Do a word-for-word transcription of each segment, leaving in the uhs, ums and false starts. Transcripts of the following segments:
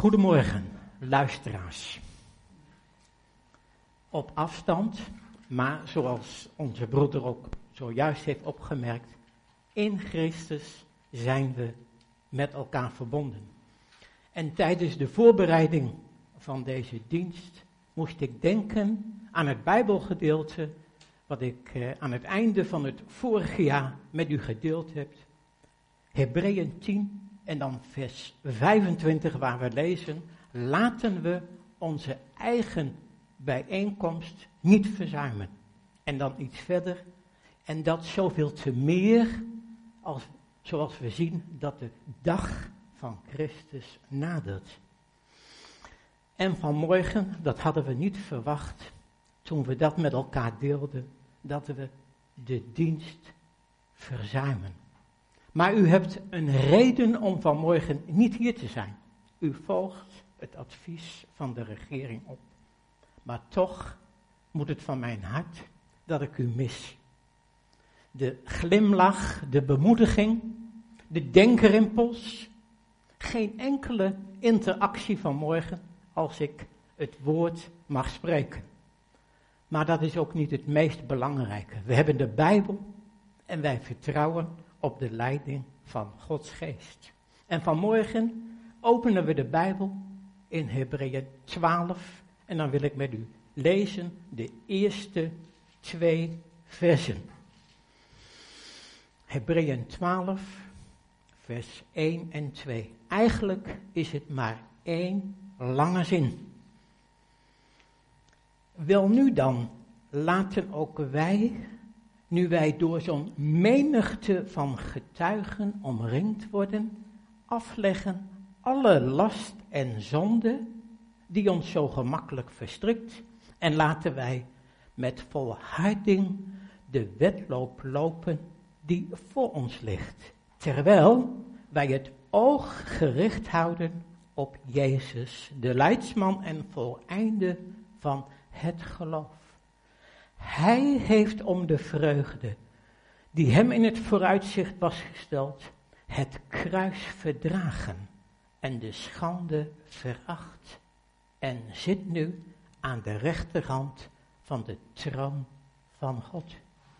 Goedemorgen, luisteraars. Op afstand, maar zoals onze broeder ook zojuist heeft opgemerkt, in Christus zijn we met elkaar verbonden. En tijdens de voorbereiding van deze dienst moest ik denken aan het Bijbelgedeelte wat ik eh, aan het einde van het vorige jaar met u gedeeld heb. Hebreeën tien en dan vers vijfentwintig waar we lezen: laten we onze eigen bijeenkomst niet verzuimen. En dan iets verder, en dat zoveel te meer als, zoals we zien dat de dag van Christus nadert. En vanmorgen, dat hadden we niet verwacht, toen we dat met elkaar deelden, dat we de dienst verzuimen. Maar u hebt een reden om vanmorgen niet hier te zijn. U volgt het advies van de regering op. Maar toch moet het van mijn hart dat ik u mis. De glimlach, de bemoediging, de denkerimpuls. Geen enkele interactie vanmorgen als ik het woord mag spreken. Maar dat is ook niet het meest belangrijke. We hebben de Bijbel en wij vertrouwen op de leiding van Gods geest. En vanmorgen openen we de Bijbel in Hebreeën twaalf en dan wil ik met u lezen de eerste twee versen. Hebreeën twaalf, vers één en twee. Eigenlijk is het maar één lange zin. Welnu dan, laten ook wij, nu wij door zo'n menigte van getuigen omringd worden, afleggen alle last en zonde die ons zo gemakkelijk verstrikt, en laten wij met volharding de wedloop lopen die voor ons ligt, terwijl wij het oog gericht houden op Jezus, de leidsman en voleinde van het geloof. Hij heeft om de vreugde die hem in het vooruitzicht was gesteld, het kruis verdragen en de schande veracht en zit nu aan de rechterhand van de troon van God.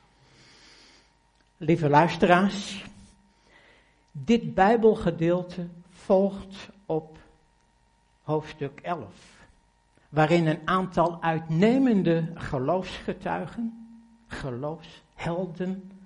Lieve luisteraars, dit Bijbelgedeelte volgt op hoofdstuk elf. Waarin een aantal uitnemende geloofsgetuigen, geloofshelden,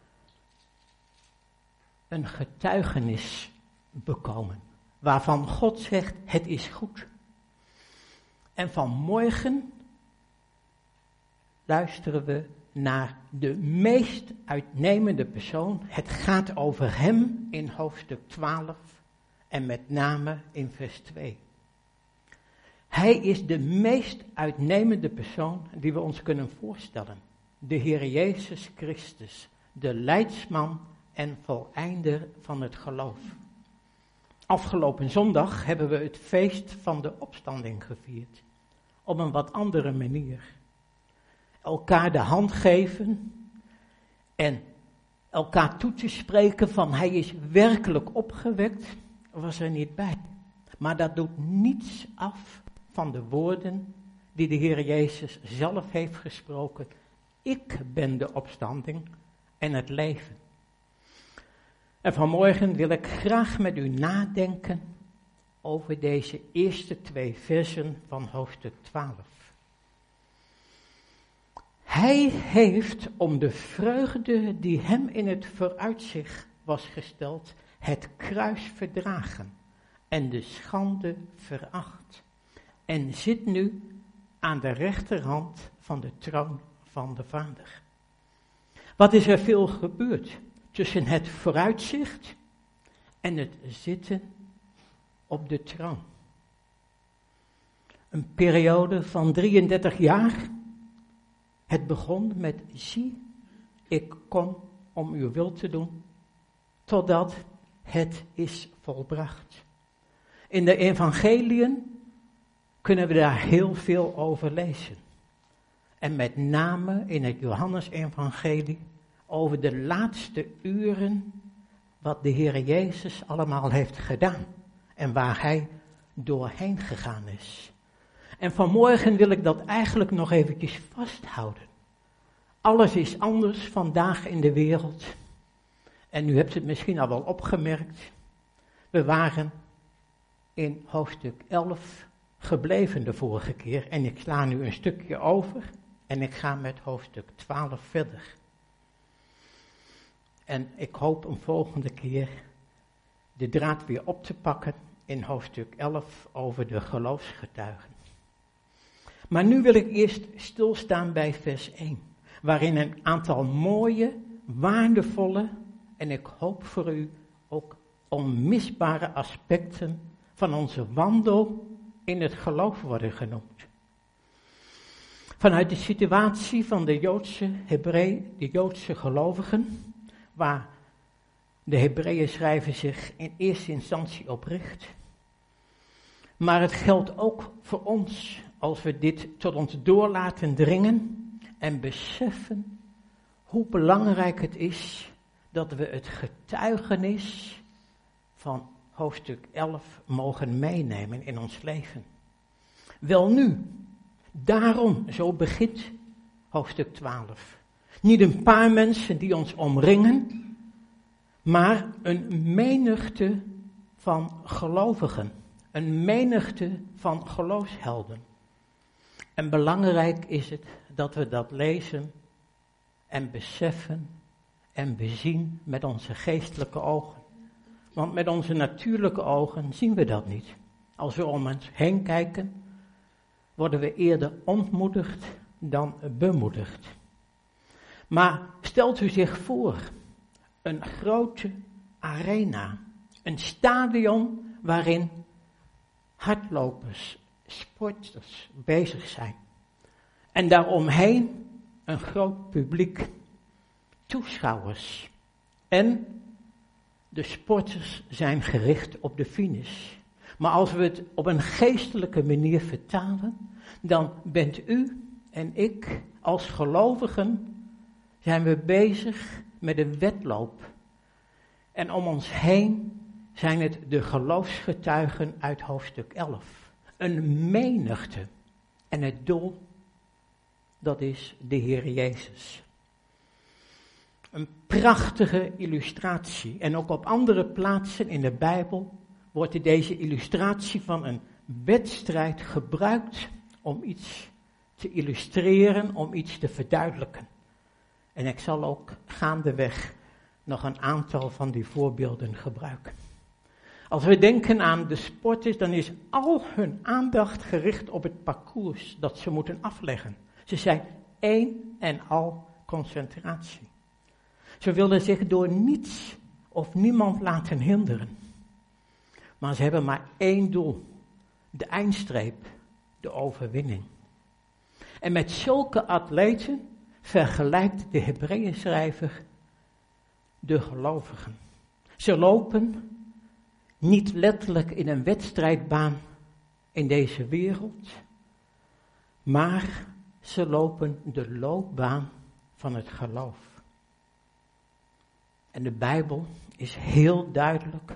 een getuigenis bekomen. Waarvan God zegt, het is goed. En vanmorgen luisteren we naar de meest uitnemende persoon. Het gaat over hem in hoofdstuk twaalf en met name in vers twee. Hij is de meest uitnemende persoon die we ons kunnen voorstellen. De Heer Jezus Christus, de leidsman en voleinder van het geloof. Afgelopen zondag hebben we het feest van de opstanding gevierd. Op een wat andere manier. Elkaar de hand geven en elkaar toe te spreken van hij is werkelijk opgewekt, was er niet bij. Maar dat doet niets af van de woorden die de Heer Jezus zelf heeft gesproken. Ik ben de opstanding en het leven. En vanmorgen wil ik graag met u nadenken over deze eerste twee versen van hoofdstuk twaalf. Hij heeft om de vreugde die hem in het vooruitzicht was gesteld, het kruis verdragen en de schande veracht. En zit nu aan de rechterhand van de troon van de Vader. Wat is er veel gebeurd tussen het vooruitzicht en het zitten op de troon? Een periode van drieëndertig jaar. Het begon met, zie, ik kom om uw wil te doen, totdat het is volbracht. In de evangeliën kunnen we daar heel veel over lezen. En met name in het Johannes-evangelie over de laatste uren wat de Heer Jezus allemaal heeft gedaan. En waar hij doorheen gegaan is. En vanmorgen wil ik dat eigenlijk nog eventjes vasthouden. Alles is anders vandaag in de wereld. En u hebt het misschien al wel opgemerkt. We waren in hoofdstuk elf gebleven de vorige keer. En ik sla nu een stukje over. En ik ga met hoofdstuk twaalf verder. En ik hoop een volgende keer de draad weer op te pakken in hoofdstuk elf over de geloofsgetuigen. Maar nu wil ik eerst stilstaan bij vers één. Waarin een aantal mooie, waardevolle en ik hoop voor u ook onmisbare aspecten van onze wandel in het geloof worden genoemd. Vanuit de situatie van de Joodse Hebree, de Joodse gelovigen, waar de Hebreeën schrijver zich in eerste instantie op richt. Maar het geldt ook voor ons, als we dit tot ons door laten dringen en beseffen hoe belangrijk het is dat we het getuigenis van hoofdstuk elf mogen meenemen in ons leven. Welnu, daarom, zo begint hoofdstuk twaalf. Niet een paar mensen die ons omringen, maar een menigte van gelovigen. Een menigte van geloofshelden. En belangrijk is het dat we dat lezen en beseffen en bezien met onze geestelijke ogen. Want met onze natuurlijke ogen zien we dat niet. Als we om ons heen kijken, worden we eerder ontmoedigd dan bemoedigd. Maar stelt u zich voor, een grote arena, een stadion waarin hardlopers, sporters bezig zijn. En daaromheen een groot publiek, toeschouwers. En de sporters zijn gericht op de finish. Maar als we het op een geestelijke manier vertalen, dan bent u en ik als gelovigen, zijn we bezig met een wedloop. En om ons heen zijn het de geloofsgetuigen uit hoofdstuk elf. Een menigte. En het doel, dat is de Heer Jezus. Een prachtige illustratie. En ook op andere plaatsen in de Bijbel wordt deze illustratie van een wedstrijd gebruikt om iets te illustreren, om iets te verduidelijken. En ik zal ook gaandeweg nog een aantal van die voorbeelden gebruiken. Als we denken aan de sporters, dan is al hun aandacht gericht op het parcours dat ze moeten afleggen. Ze zijn één en al concentratie. Ze willen zich door niets of niemand laten hinderen. Maar ze hebben maar één doel, de eindstreep, de overwinning. En met zulke atleten vergelijkt de Hebreeënschrijver de gelovigen. Ze lopen niet letterlijk in een wedstrijdbaan in deze wereld, maar ze lopen de loopbaan van het geloof. En de Bijbel is heel duidelijk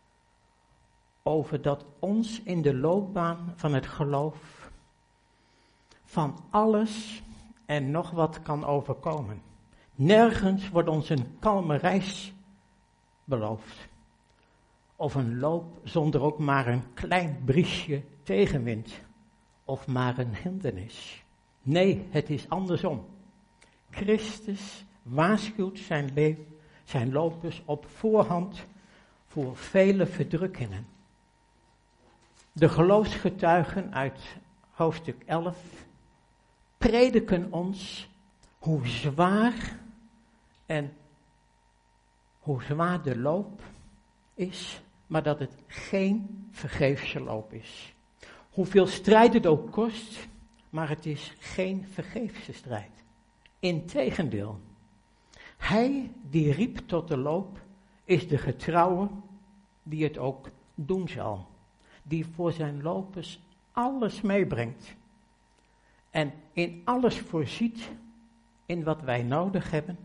over dat ons in de loopbaan van het geloof van alles en nog wat kan overkomen. Nergens wordt ons een kalme reis beloofd. Of een loop zonder ook maar een klein briesje tegenwind. Of maar een hindernis. Nee, het is andersom. Christus waarschuwt zijn, le- zijn lopers op voorhand voor vele verdrukkingen. De geloofsgetuigen uit hoofdstuk elf prediken ons hoe zwaar en hoe zwaar de loop is, maar dat het geen vergeefse loop is. Hoeveel strijd het ook kost, maar het is geen vergeefse strijd. Integendeel, hij die riep tot de loop, is de getrouwe die het ook doen zal. Die voor zijn lopers alles meebrengt. En in alles voorziet in wat wij nodig hebben,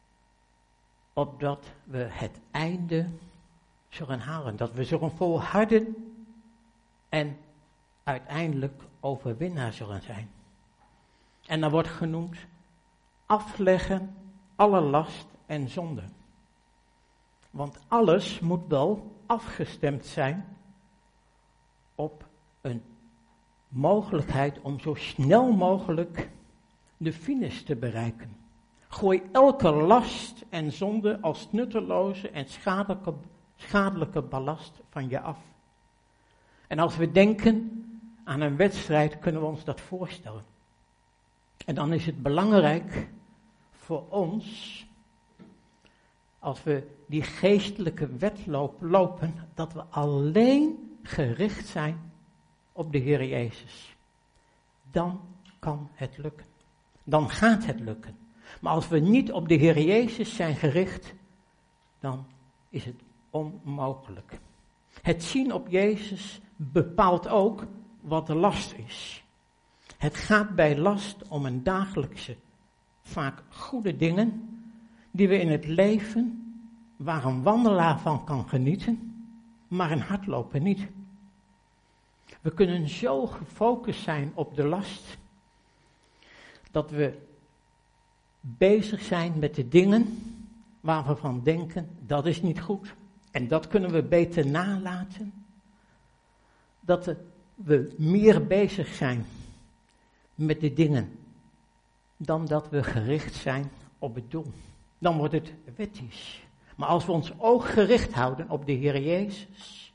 opdat we het einde zullen halen. Dat we zullen volharden en uiteindelijk overwinnaar zullen zijn. En dan wordt genoemd afleggen alle last en zonde. Want alles moet wel afgestemd zijn op een mogelijkheid om zo snel mogelijk de finish te bereiken. Gooi elke last en zonde als nutteloze en schadelijke, schadelijke ballast van je af. En als we denken aan een wedstrijd, kunnen we ons dat voorstellen. En dan is het belangrijk voor ons, als we die geestelijke wedloop lopen, dat we alleen gericht zijn op de Heer Jezus. Dan kan het lukken. Dan gaat het lukken. Maar als we niet op de Heer Jezus zijn gericht, dan is het onmogelijk. Het zien op Jezus bepaalt ook wat de last is. Het gaat bij last om een dagelijkse, vaak goede dingen, die we in het leven, waar een wandelaar van kan genieten, maar een hardloper niet. We kunnen zo gefocust zijn op de last, dat we bezig zijn met de dingen waar we van denken, dat is niet goed. En dat kunnen we beter nalaten. Dat we meer bezig zijn met de dingen, dan dat we gericht zijn op het doel. Dan wordt het wettisch. Maar als we ons oog gericht houden op de Heer Jezus,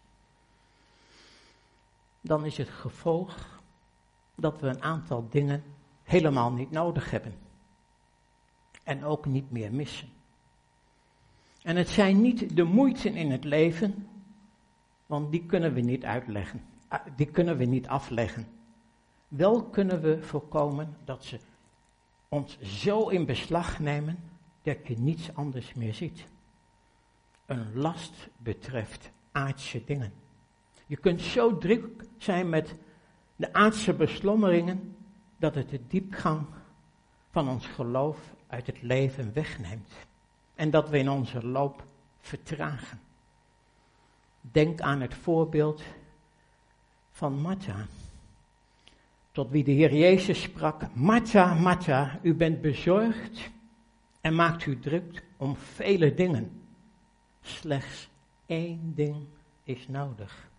dan is het gevolg dat we een aantal dingen helemaal niet nodig hebben. En ook niet meer missen. En het zijn niet de moeiten in het leven, want die kunnen we niet uitleggen. Die kunnen we niet afleggen. Wel kunnen we voorkomen dat ze ons zo in beslag nemen dat je niets anders meer ziet. Een last betreft aardse dingen. Je kunt zo druk zijn met de aardse beslommeringen dat het de diepgang van ons geloof uit het leven wegneemt. En dat we in onze loop vertragen. Denk aan het voorbeeld van Martha. Tot wie de Heer Jezus sprak: Martha, Martha, u bent bezorgd en maakt u druk om vele dingen. Slechts één ding is nodig.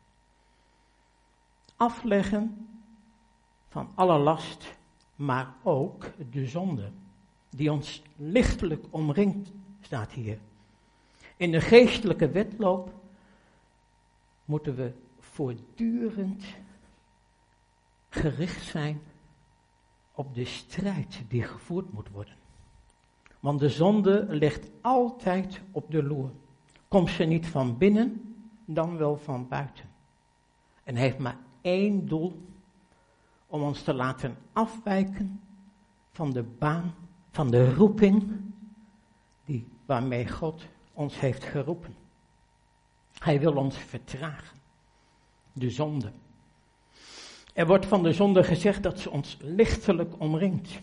Afleggen van alle last, maar ook de zonde, die ons lichtelijk omringt, staat hier. In de geestelijke wedloop moeten we voortdurend gericht zijn op de strijd die gevoerd moet worden. Want de zonde ligt altijd op de loer. Komt ze niet van binnen, dan wel van buiten. En heeft maar één doel: om ons te laten afwijken van de baan, van de roeping die, waarmee God ons heeft geroepen. Hij wil ons vertragen. De zonde. Er wordt van de zonde gezegd dat ze ons lichtelijk omringt.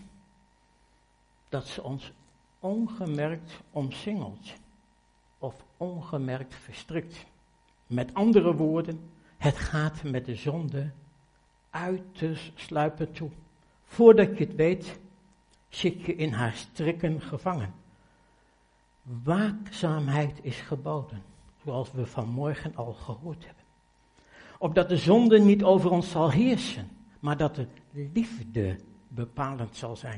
Dat ze ons ongemerkt omsingelt. Of ongemerkt verstrikt. Met andere woorden, het gaat met de zonde uiterst sluipend toe. Voordat je het weet, zit je in haar strikken gevangen. Waakzaamheid is geboden, zoals we vanmorgen al gehoord hebben. Opdat de zonde niet over ons zal heersen, maar dat de liefde bepalend zal zijn.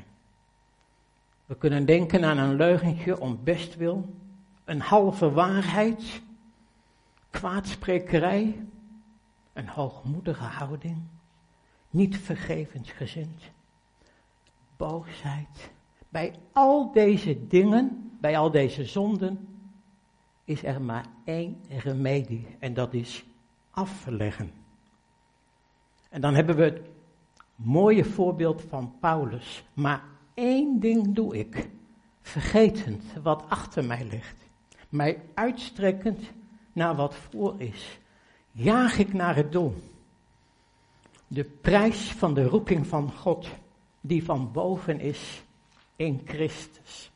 We kunnen denken aan een leugentje om bestwil, een halve waarheid, kwaadsprekerij, een hoogmoedige houding, niet vergevensgezind, boosheid. Bij al deze dingen, bij al deze zonden, is er maar één remedie en dat is afleggen. En dan hebben we het mooie voorbeeld van Paulus. Maar één ding doe ik, vergetend wat achter mij ligt, mij uitstrekkend naar wat voor is, jaag ik naar het doel. De prijs van de roeping van God, die van boven is in Christus.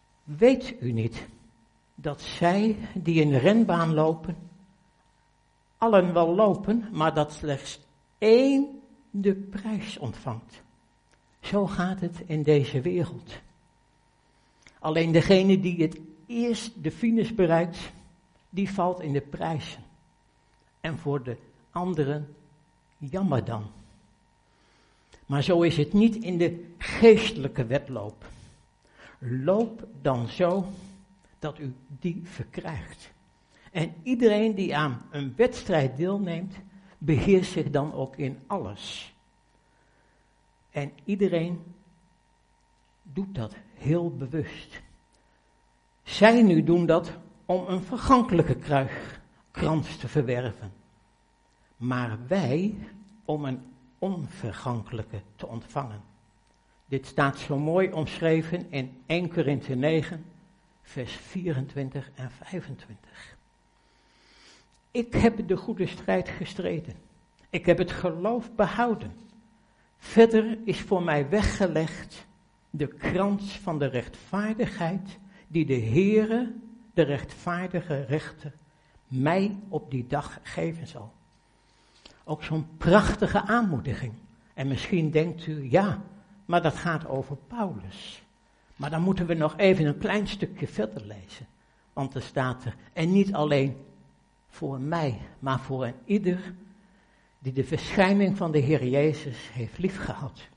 Weet u niet dat zij die in de renbaan lopen, allen wel lopen, maar dat slechts één de prijs ontvangt. Zo gaat het in deze wereld. Alleen degene die het eerst de finish bereikt, die valt in de prijzen. En voor de anderen, jammer dan. Maar zo is het niet in de geestelijke wedloop. Loop dan zo dat u die verkrijgt. En iedereen die aan een wedstrijd deelneemt, beheerst zich dan ook in alles. En iedereen doet dat heel bewust. Zij nu doen dat om een vergankelijke kruiskrans te verwerven. Maar wij om een onvergankelijke te ontvangen. Dit staat zo mooi omschreven in Eerste Korinthe negen, vers vierentwintig en vijfentwintig. Ik heb de goede strijd gestreden. Ik heb het geloof behouden. Verder is voor mij weggelegd de krans van de rechtvaardigheid die de Heere, de rechtvaardige rechter, mij op die dag geven zal. Ook zo'n prachtige aanmoediging. En misschien denkt u, ja, maar dat gaat over Paulus. Maar dan moeten we nog even een klein stukje verder lezen. Want er staat er, en niet alleen voor mij, maar voor een ieder die de verschijning van de Heer Jezus heeft liefgehad.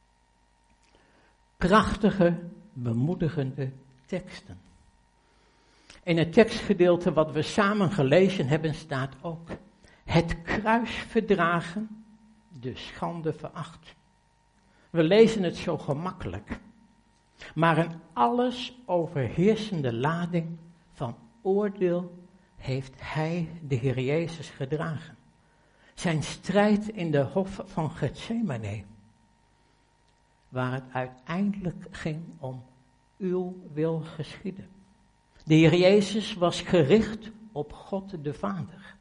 Prachtige, bemoedigende teksten. In het tekstgedeelte wat we samen gelezen hebben staat ook, het kruis verdragen, de schande veracht. We lezen het zo gemakkelijk, maar een alles overheersende lading van oordeel heeft hij, de Heer Jezus, gedragen. Zijn strijd in de hof van Getsemane, waar het uiteindelijk ging om uw wil geschieden. De Heer Jezus was gericht op God de Vader.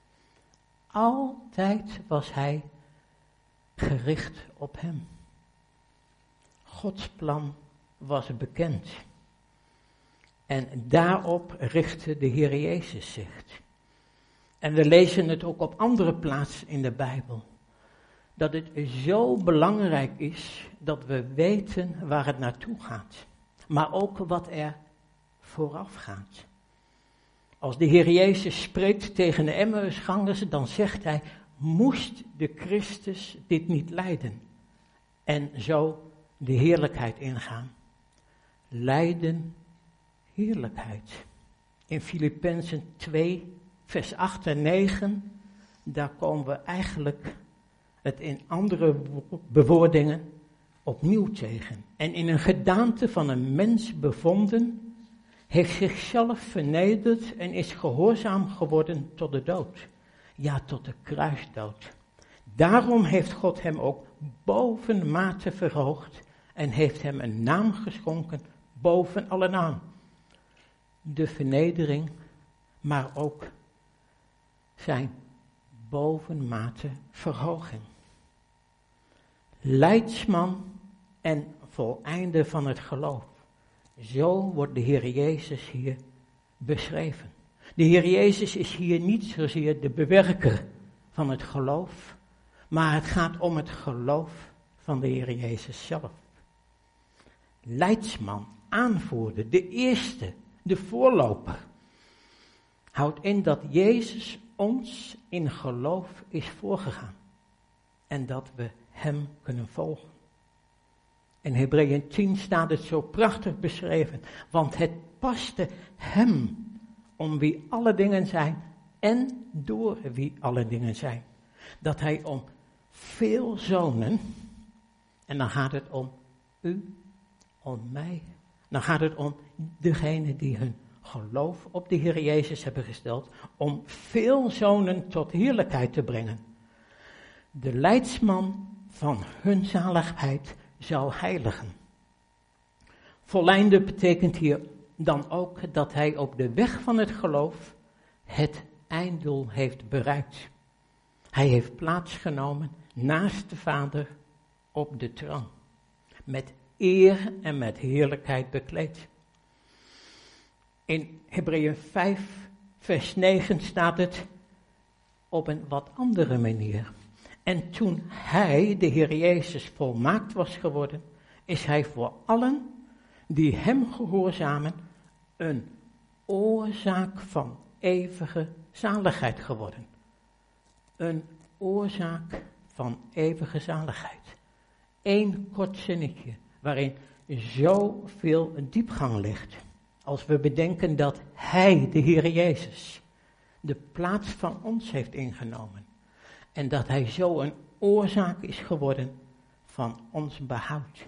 Altijd was hij gericht op hem. Gods plan was bekend. En daarop richtte de Heer Jezus zich. En we lezen het ook op andere plaatsen in de Bijbel. Dat het zo belangrijk is dat we weten waar het naartoe gaat. Maar ook wat er vooraf gaat. Als de Heer Jezus spreekt tegen de Emmausgangers, dan zegt hij, moest de Christus dit niet lijden? En zo de heerlijkheid ingaan. Lijden, heerlijkheid. In Filippenzen twee, vers acht en negen, daar komen we eigenlijk het in andere bewoordingen opnieuw tegen. En in een gedaante van een mens bevonden, heeft zichzelf vernederd en is gehoorzaam geworden tot de dood. Ja, tot de kruisdood. Daarom heeft God hem ook bovenmate verhoogd en heeft hem een naam geschonken boven alle naam. De vernedering, maar ook zijn bovenmate verhoging. Leidsman en voleinder van het geloof. Zo wordt de Heer Jezus hier beschreven. De Heer Jezus is hier niet zozeer de bewerker van het geloof, maar het gaat om het geloof van de Heer Jezus zelf. Leidsman, aanvoerder, de eerste, de voorloper. Houdt in dat Jezus ons in geloof is voorgegaan en dat we hem kunnen volgen. In Hebreeën tien staat het zo prachtig beschreven, want het paste hem om wie alle dingen zijn en door wie alle dingen zijn. Dat hij om veel zonen, en dan gaat het om u, om mij, dan gaat het om degene die hun geloof op de Heer Jezus hebben gesteld, om veel zonen tot heerlijkheid te brengen. De leidsman van hun zaligheid zal heiligen. Volleinder betekent hier dan ook dat hij op de weg van het geloof het einddoel heeft bereikt. Hij heeft plaatsgenomen naast de Vader op de troon, met eer en met heerlijkheid bekleed. In Hebreeën vijf, vers negen staat het, op een wat andere manier. En toen hij, de Heer Jezus, volmaakt was geworden, is hij voor allen die hem gehoorzamen een oorzaak van eeuwige zaligheid geworden. Een oorzaak van eeuwige zaligheid. Eén kort zinnetje waarin zoveel diepgang ligt. Als we bedenken dat hij, de Heer Jezus, de plaats van ons heeft ingenomen. En dat hij zo een oorzaak is geworden van ons behoud.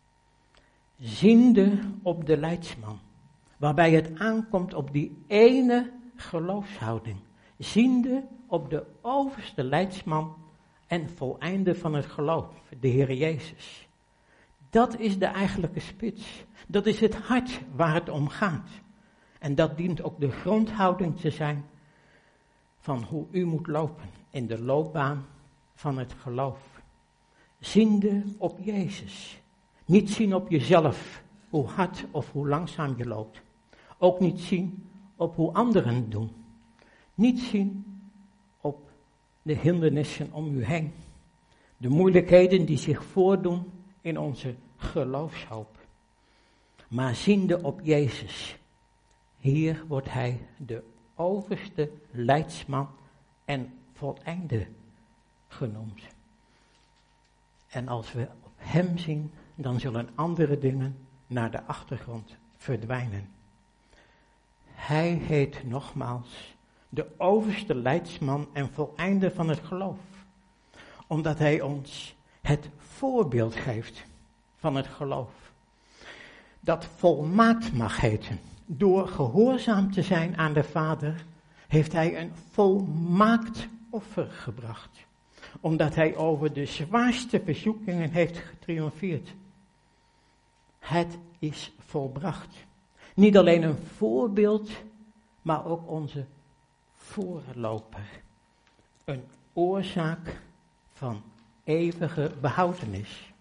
Ziende op de leidsman, waarbij het aankomt op die ene geloofshouding. Ziende op de overste leidsman en voleinde van het geloof, de Heer Jezus. Dat is de eigenlijke spits. Dat is het hart waar het om gaat. En dat dient ook de grondhouding te zijn van hoe u moet lopen in de loopbaan van het geloof. Ziende op Jezus. Niet zien op jezelf, hoe hard of hoe langzaam je loopt. Ook niet zien op hoe anderen het doen. Niet zien op de hindernissen om u heen. De moeilijkheden die zich voordoen in onze geloofshoop. Maar ziende op Jezus. Hier wordt hij de overste leidsman en voleinde genoemd. En als we op hem zien, dan zullen andere dingen naar de achtergrond verdwijnen. Hij heet nogmaals de overste leidsman en voleinde van het geloof. Omdat hij ons het voorbeeld geeft van het geloof. Dat volmaakt mag heten. Door gehoorzaam te zijn aan de Vader, heeft hij een volmaakt offer gebracht. Omdat hij over de zwaarste verzoekingen heeft getriomfeerd. Het is volbracht. Niet alleen een voorbeeld, maar ook onze voorloper. Een oorzaak van eeuwige behoudenis.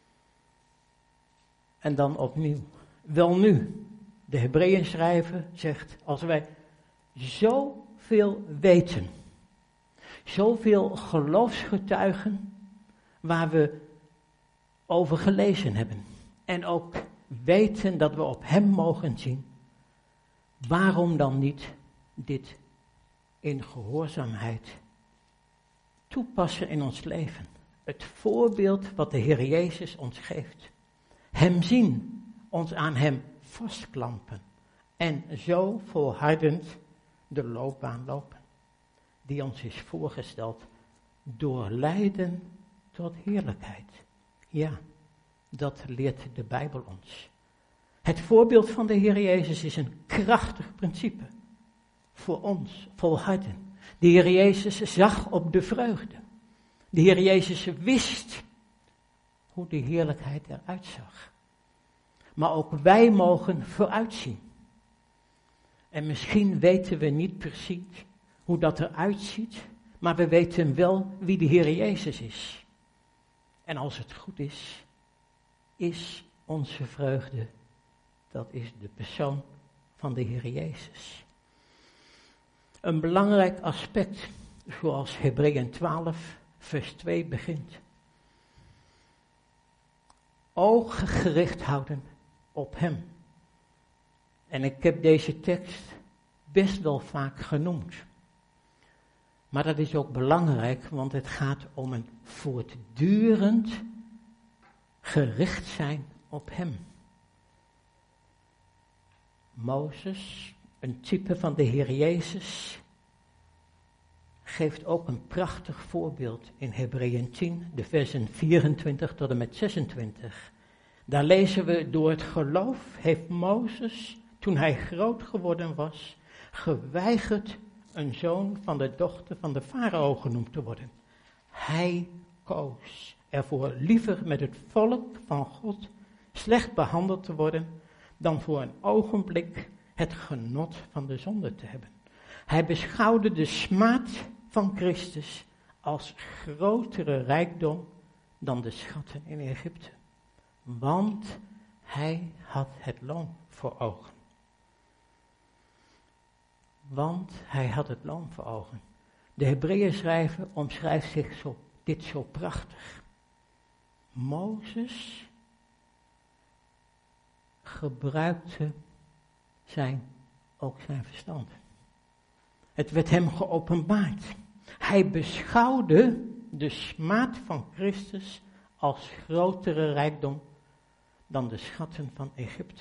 En dan opnieuw. Welnu, de Hebreeënschrijver zegt, als wij zoveel weten, zoveel geloofsgetuigen waar we over gelezen hebben. En ook weten dat we op hem mogen zien. Waarom dan niet dit in gehoorzaamheid toepassen in ons leven? Het voorbeeld wat de Heer Jezus ons geeft. Hem zien, ons aan hem vastklampen. En zo volhardend de loopbaan lopen. Die ons is voorgesteld door lijden tot heerlijkheid. Ja, dat leert de Bijbel ons. Het voorbeeld van de Heer Jezus is een krachtig principe. Voor ons, volharden. De Heer Jezus zag op de vreugde. De Heer Jezus wist hoe de heerlijkheid eruit zag. Maar ook wij mogen vooruitzien. En misschien weten we niet precies hoe dat eruit ziet, maar we weten wel wie de Heer Jezus is. En als het goed is, is onze vreugde, dat is de persoon van de Heer Jezus. Een belangrijk aspect, zoals Hebreeën twaalf, vers twee begint. Ogen gericht houden op hem. En ik heb deze tekst best wel vaak genoemd. Maar dat is ook belangrijk, want het gaat om een voortdurend gericht zijn op hem. Mozes, een type van de Heer Jezus, geeft ook een prachtig voorbeeld in Hebreeën tien, de versen vierentwintig tot en met zesentwintig. Daar lezen we, door het geloof heeft Mozes, toen hij groot geworden was, geweigerd een zoon van de dochter van de farao genoemd te worden. Hij koos ervoor liever met het volk van God slecht behandeld te worden, dan voor een ogenblik het genot van de zonde te hebben. Hij beschouwde de smaad van Christus als grotere rijkdom dan de schatten in Egypte. Want hij had het loon voor ogen. Want hij had het loon voor ogen. De Hebreeënschrijver omschrijft zich zo, dit zo prachtig. Mozes gebruikte zijn, ook zijn verstand. Het werd hem geopenbaard. Hij beschouwde de smaad van Christus als grotere rijkdom dan de schatten van Egypte.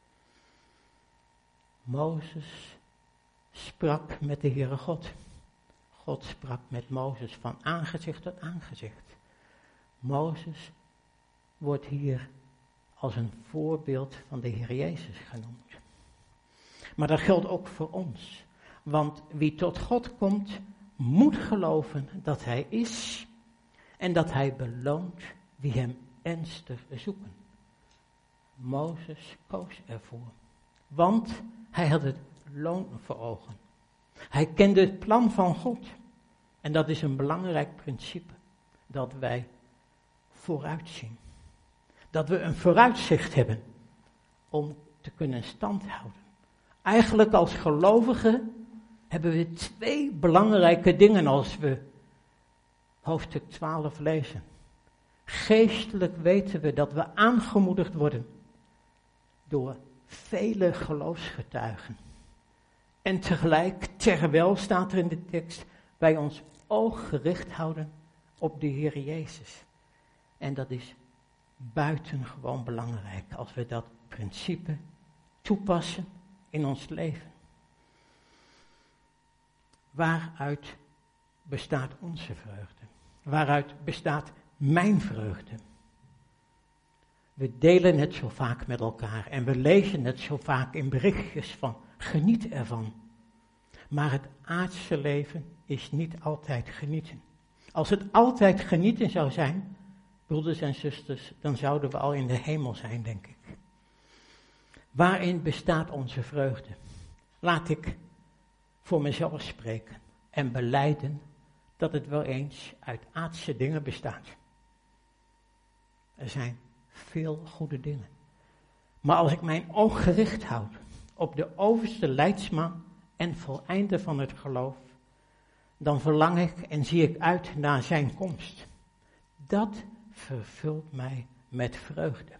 Mozes sprak met de Heere God. God sprak met Mozes van aangezicht tot aangezicht. Mozes wordt hier als een voorbeeld van de Heer Jezus genoemd. Maar dat geldt ook voor ons. Want wie tot God komt, moet geloven dat Hij is en dat Hij beloont wie Hem ernstig zoeken. Mozes koos ervoor, want hij had het loon voor ogen. Hij kende het plan van God. En dat is een belangrijk principe, dat wij vooruitzien. Dat we een vooruitzicht hebben om te kunnen standhouden. Eigenlijk als gelovigen hebben we twee belangrijke dingen als we hoofdstuk twaalf lezen. Geestelijk weten we dat we aangemoedigd worden door vele geloofsgetuigen. En tegelijk, terwijl staat er in de tekst, wij ons oog gericht houden op de Heer Jezus. En dat is buitengewoon belangrijk als we dat principe toepassen in ons leven. Waaruit bestaat onze vreugde? Waaruit bestaat mijn vreugde? We delen het zo vaak met elkaar en we lezen het zo vaak in berichtjes van geniet ervan. Maar het aardse leven is niet altijd genieten. Als het altijd genieten zou zijn, broeders en zusters, dan zouden we al in de hemel zijn, denk ik. Waarin bestaat onze vreugde? Laat ik voor mezelf spreken en belijden dat het wel eens uit aardse dingen bestaat. Er zijn veel goede dingen. Maar als ik mijn oog gericht houd op de overste leidsman en voleinder van het geloof, dan verlang ik en zie ik uit naar zijn komst. Dat vervult mij met vreugde.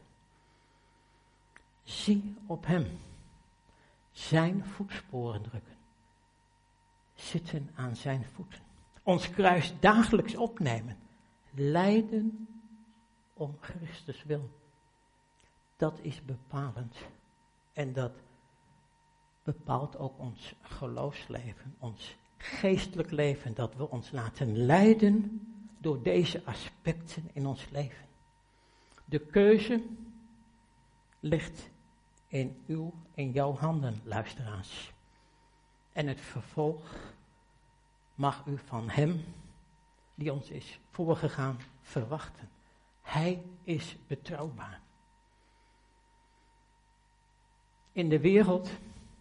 Zie op hem, zijn voetsporen drukken, zitten aan zijn voeten, ons kruis dagelijks opnemen, lijden om Christus wil. Dat is bepalend en dat bepaalt ook ons geloofsleven, ons geestelijk leven, dat we ons laten leiden door deze aspecten in ons leven. De keuze ligt in uw, in jouw handen, luisteraars. En het vervolg mag u van hem, die ons is voorgegaan, verwachten. Hij is betrouwbaar. In de wereld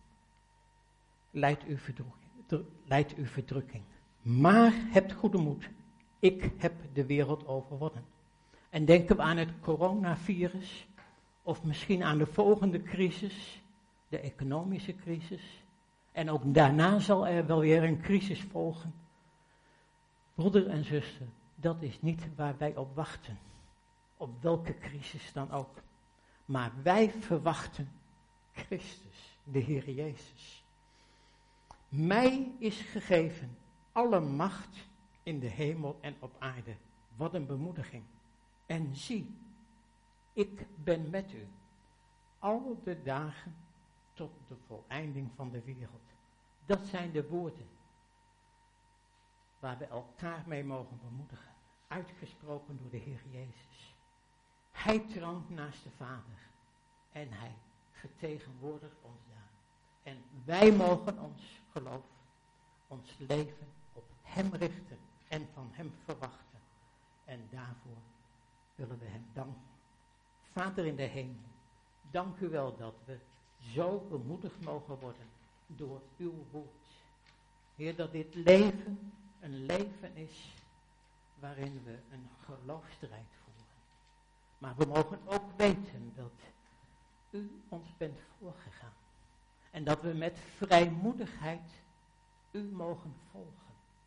leidt u verdrukking, leidt u verdrukking. Maar hebt goede moed. Ik heb de wereld overwonnen. En denken we aan het coronavirus, of misschien aan de volgende crisis, de economische crisis. En ook daarna zal er wel weer een crisis volgen. Broeder en zuster, dat is niet waar wij op wachten. Op welke crisis dan ook. Maar wij verwachten Christus, de Heer Jezus. Mij is gegeven alle macht in de hemel en op aarde. Wat een bemoediging. En zie, ik ben met u al de dagen tot de voleinding van de wereld. Dat zijn de woorden waar we elkaar mee mogen bemoedigen. Uitgesproken door de Heer Jezus. Hij troont naast de Vader en hij vertegenwoordigt ons daar. En wij mogen ons geloof, ons leven op hem richten en van hem verwachten. En daarvoor willen we hem danken. Vader in de hemel, dank u wel dat we zo bemoedigd mogen worden door uw woord. Heer, dat dit leven een leven is waarin we een geloofsstrijd voeren. Maar we mogen ook weten dat u ons bent voorgegaan. En dat we met vrijmoedigheid u mogen volgen.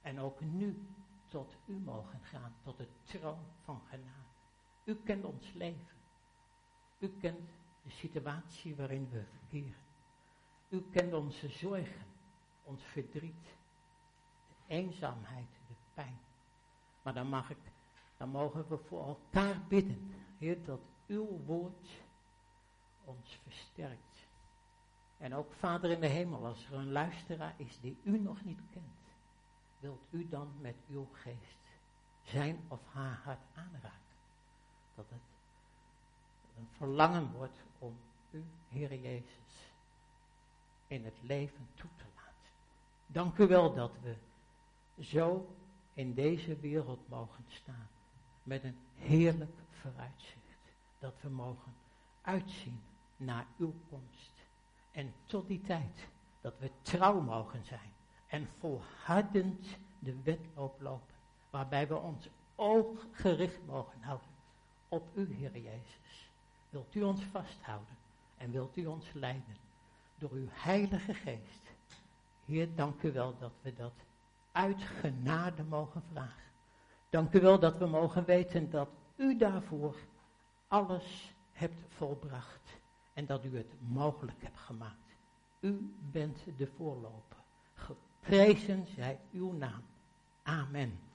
En ook nu tot u mogen gaan, tot de troon van genade. U kent ons leven. U kent de situatie waarin we verkeren. U kent onze zorgen, ons verdriet, de eenzaamheid, de pijn. Maar dan, mag ik, dan mogen we voor elkaar bidden, Heer, dat uw woord ons versterkt. En ook Vader in de hemel, als er een luisteraar is die u nog niet kent, wilt u dan met uw geest zijn of haar hart aanraken. Dat het een verlangen wordt om u, Heer Jezus, in het leven toe te laten. Dank u wel dat we zo in deze wereld mogen staan. Met een heerlijk vooruitzicht. Dat we mogen uitzien naar uw komst. En tot die tijd dat we trouw mogen zijn. En volhardend de wedloop lopen. Waarbij we ons oog gericht mogen houden op u, Heer Jezus. Wilt u ons vasthouden en wilt u ons leiden door uw Heilige Geest. Heer, dank u wel dat we dat uit genade mogen vragen. Dank u wel dat we mogen weten dat u daarvoor alles hebt volbracht en dat u het mogelijk hebt gemaakt. U bent de voorloper. Geprezen zij uw naam. Amen.